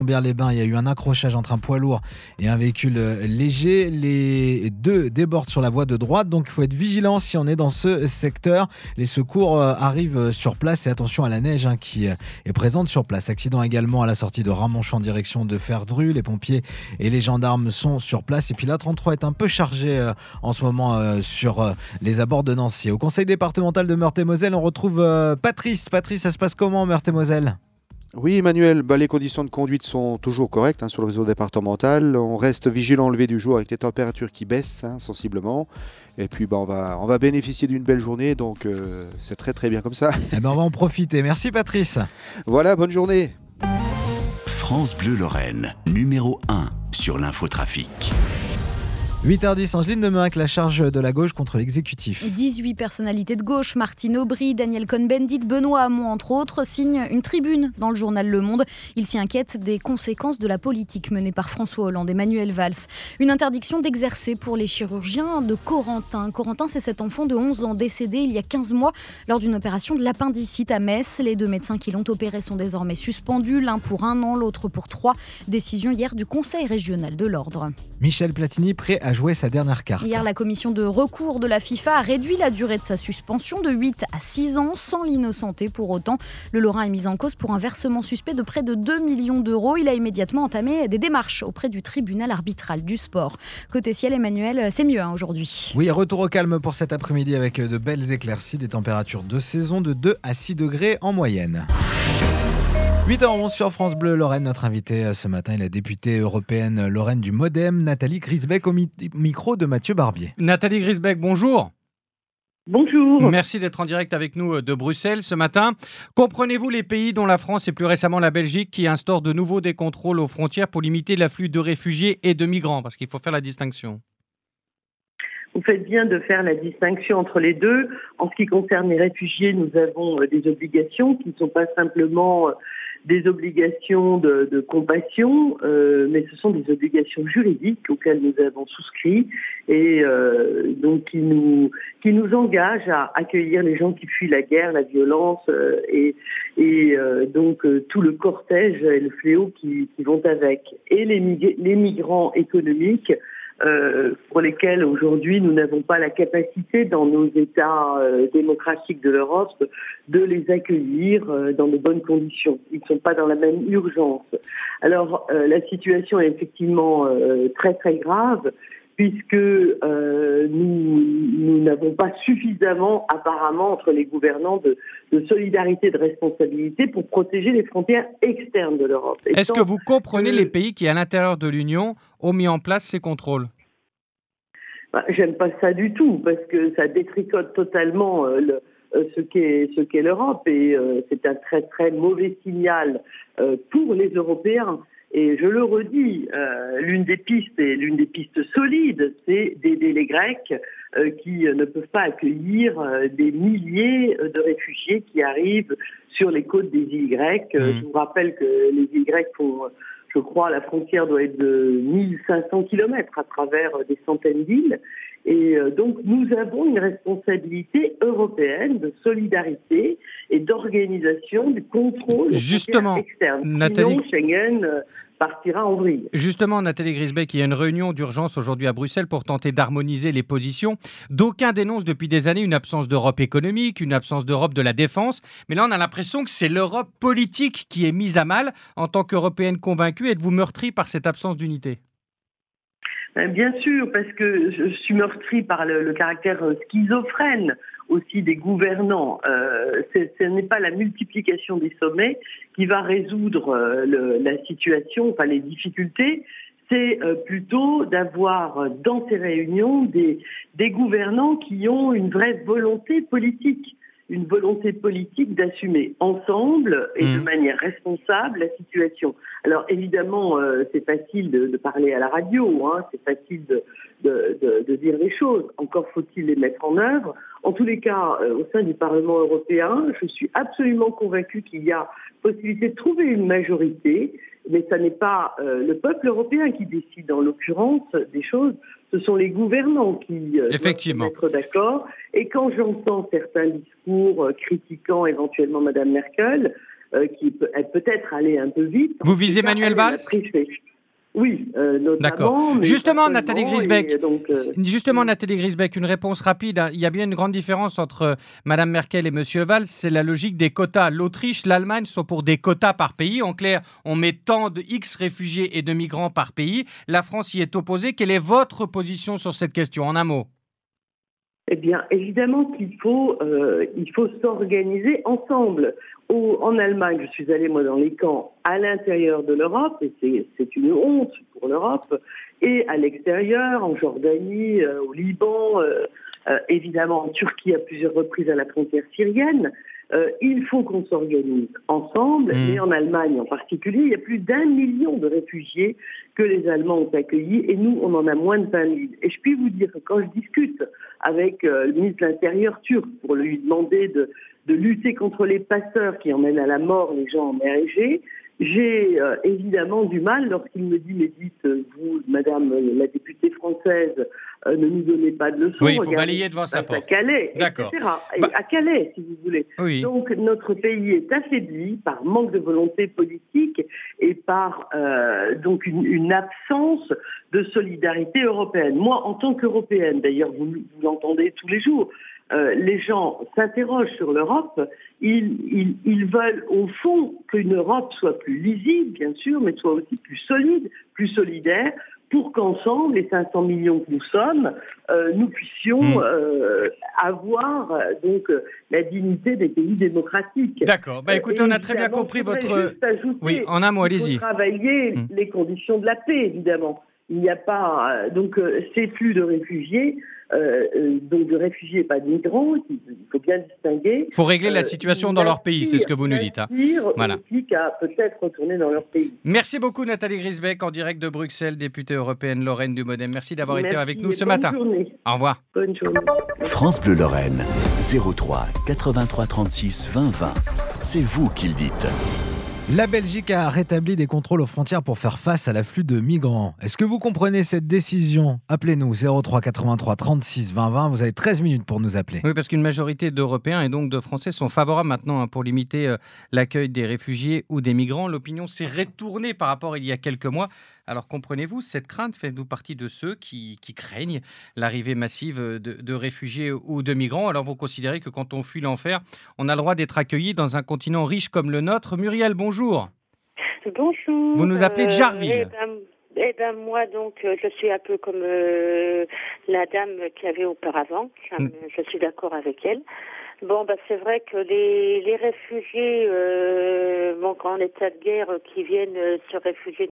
Plombières-les-Bains, il y a eu un accrochage entre un poids lourd et un véhicule léger. Les deux débordent sur la voie de droite, donc il faut être vigilant si on est dans ce secteur. Les secours arrivent sur place et attention à la neige qui est présente sur place. Accident également à la sortie de Ramonch en direction de Ferdru. Les pompiers et les gendarmes sont sur place. Et puis la 33 est un peu chargée en ce moment sur les abords de Nancy. Au conseil départemental de Meurthe-et-Moselle, on retrouve Patrice. Patrice, ça se passe comment Meurthe-et-Moselle ? Oui, Emmanuel, les conditions de conduite sont toujours correctes sur le réseau départemental. On reste vigilant au lever du jour avec les températures qui baissent sensiblement. Et puis on va bénéficier d'une belle journée, donc c'est très très bien comme ça. On va en profiter. Merci Patrice. Voilà, bonne journée. France Bleu Lorraine, numéro 1 sur l'infotrafic. 8h10, Angeline Demeurac, la charge de la gauche contre l'exécutif. 18 personnalités de gauche, Martine Aubry, Daniel Cohn-Bendit, Benoît Hamon, entre autres, signent une tribune dans le journal Le Monde. Ils s'y inquiètent des conséquences de la politique menée par François Hollande et Manuel Valls. Une interdiction d'exercer pour les chirurgiens de Corentin. Corentin, c'est cet enfant de 11 ans décédé il y a 15 mois lors d'une opération de l'appendicite à Metz. Les deux médecins qui l'ont opéré sont désormais suspendus, l'un pour 1 an, l'autre pour 3. Décision hier du Conseil régional de l'Ordre. Michel Platini prêt à jouer sa dernière carte. Hier, la commission de recours de la FIFA a réduit la durée de sa suspension de 8 à 6 ans sans l'innocenter pour autant. Le Lorrain est mis en cause pour un versement suspect de près de 2 millions d'euros. Il a immédiatement entamé des démarches auprès du tribunal arbitral du sport. Côté ciel, Emmanuel, c'est mieux aujourd'hui. Oui, retour au calme pour cet après-midi avec de belles éclaircies, des températures de saison de 2 à 6 degrés en moyenne. 8h11 sur France Bleu Lorraine. Notre invitée ce matin est la députée européenne Lorraine du Modem, Nathalie Griesbeck, au micro de Mathieu Barbier. Nathalie Griesbeck, bonjour. Bonjour. Merci d'être en direct avec nous de Bruxelles ce matin. Comprenez-vous les pays dont la France et plus récemment la Belgique qui instaurent de nouveau des contrôles aux frontières pour limiter l'afflux de réfugiés et de migrants ? Parce qu'il faut faire la distinction. Vous faites bien de faire la distinction entre les deux. En ce qui concerne les réfugiés, nous avons des obligations qui ne sont pas simplement des obligations de compassion, mais ce sont des obligations juridiques auxquelles nous avons souscrit et donc qui nous engagent à accueillir les gens qui fuient la guerre, la violence et donc tout le cortège et le fléau qui vont avec. Et les migrants économiques pour lesquels aujourd'hui nous n'avons pas la capacité dans nos États démocratiques de l'Europe de les accueillir dans de bonnes conditions. Ils ne sont pas dans la même urgence. Alors la situation est effectivement très très grave puisque nous n'avons pas suffisamment apparemment entre les gouvernants de solidarité, de responsabilité pour protéger les frontières externes de l'Europe. Est-ce que vous comprenez les pays qui, à l'intérieur de l'Union, ont mis en place ces contrôles ? J'aime pas ça du tout, parce que ça détricote totalement ce qu'est l'Europe, et c'est un très très mauvais signal pour les Européens. Et je le redis, l'une des pistes solides, c'est d'aider les Grecs qui ne peuvent pas accueillir des milliers de réfugiés qui arrivent sur les côtes des îles grecques. Je vous rappelle que les îles grecques font, je crois, la frontière doit être de 1500 km à travers des centaines d'îles. Et donc, nous avons une responsabilité européenne de solidarité et d'organisation du contrôle justement, externe. Nathalie... Sinon, Schengen partira en vrille. Justement, Nathalie Griesbeck, il y a une réunion d'urgence aujourd'hui à Bruxelles pour tenter d'harmoniser les positions. D'aucuns dénoncent depuis des années une absence d'Europe économique, une absence d'Europe de la défense. Mais là, on a l'impression que c'est l'Europe politique qui est mise à mal. En tant qu'Européenne convaincue, êtes-vous meurtrie par cette absence d'unité ? Bien sûr, parce que je suis meurtrie par le caractère schizophrène aussi des gouvernants. Ce n'est pas la multiplication des sommets qui va résoudre la situation, enfin les difficultés. C'est plutôt d'avoir dans ces réunions des gouvernants qui ont une vraie volonté politique. Une volonté politique d'assumer ensemble et de manière responsable la situation. Alors évidemment, c'est facile de parler à la radio, c'est facile de dire les choses. Encore faut-il les mettre en œuvre. En tous les cas, au sein du Parlement européen, je suis absolument convaincue qu'il y a possibilité de trouver une majorité, mais ça n'est pas le peuple européen qui décide en l'occurrence des choses. Ce sont les gouvernants qui doivent se mettre d'accord. Et quand j'entends certains discours critiquant éventuellement Mme Merkel, qui peut peut-être aller un peu vite. Vous visez Manuel Valls ? Oui, notamment. D'accord. Justement, Nathalie Griesbeck, Justement, Nathalie Griesbeck, une réponse rapide. Il y a bien une grande différence entre Madame Merkel et Monsieur Valls, c'est la logique des quotas. L'Autriche, l'Allemagne sont pour des quotas par pays. En clair, on met tant de X réfugiés et de migrants par pays. La France y est opposée. Quelle est votre position sur cette question, en un mot ? Eh bien, évidemment qu'il faut s'organiser ensemble. En Allemagne, je suis allée, moi, dans les camps à l'intérieur de l'Europe, et c'est une honte pour l'Europe, et à l'extérieur, en Jordanie, au Liban, évidemment en Turquie à plusieurs reprises à la frontière syrienne. Il faut qu'on s'organise ensemble, mais en Allemagne en particulier, il y a plus d'1 million de réfugiés que les Allemands ont accueillis, et nous, on en a moins de 20 000. Et je puis vous dire que quand je discute avec le ministre de l'Intérieur turc pour lui demander de lutter contre les passeurs qui emmènent à la mort les gens en mer Égée, j'ai évidemment du mal lorsqu'il me dit « Mais dites, vous, madame la députée française, ne nous donnez pas de leçons. » Oui, il faut balayer devant sa porte. À Calais, D'accord. etc. À Calais, si vous voulez. Oui. Donc, notre pays est affaibli par manque de volonté politique et par donc une absence de solidarité européenne. Moi, en tant qu'Européenne, d'ailleurs, vous l'entendez tous les jours, les gens s'interrogent sur l'Europe. Ils veulent, au fond, qu'une Europe soit plus lisible, bien sûr, mais soit aussi plus solide, plus solidaire, pour qu'ensemble, les 500 millions que nous sommes, nous puissions avoir donc la dignité des pays démocratiques. D'accord. Écoutez, on a très bien compris votre... Oui, en un mot, allez-y. Il faut travailler les conditions de la paix, évidemment. Il n'y a pas... donc, ces flux de réfugiés... donc de réfugiés et pas de migrants, il faut bien distinguer. Il faut régler la situation dans leur pays, c'est ce que vous nous dites. Voilà. À peut-être retourner dans leur pays. Merci beaucoup Nathalie Griesbeck, en direct de Bruxelles, députée européenne Lorraine du Modem. Merci d'avoir été avec nous ce matin. Journée. Au revoir. Bonne journée. France Bleu Lorraine, 03 83 36 20 20. C'est vous qui le dites. La Belgique a rétabli des contrôles aux frontières pour faire face à l'afflux de migrants. Est-ce que vous comprenez cette décision ? Appelez-nous 03 83 36 20 20. Vous avez 13 minutes pour nous appeler. Oui, parce qu'une majorité d'Européens et donc de Français sont favorables maintenant pour limiter l'accueil des réfugiés ou des migrants. L'opinion s'est retournée par rapport à il y a quelques mois. Alors comprenez-vous cette crainte? Faites-vous partie de ceux qui craignent l'arrivée massive de réfugiés ou de migrants? Alors vous considérez que quand on fuit l'enfer, on a le droit d'être accueilli dans un continent riche comme le nôtre? Muriel, bonjour. Bonjour. Vous nous appelez de Jarville. Moi, donc, je suis un peu comme la dame qui avait auparavant. Je suis d'accord avec elle. Bon, c'est vrai que les réfugiés en état de guerre qui viennent se réfugier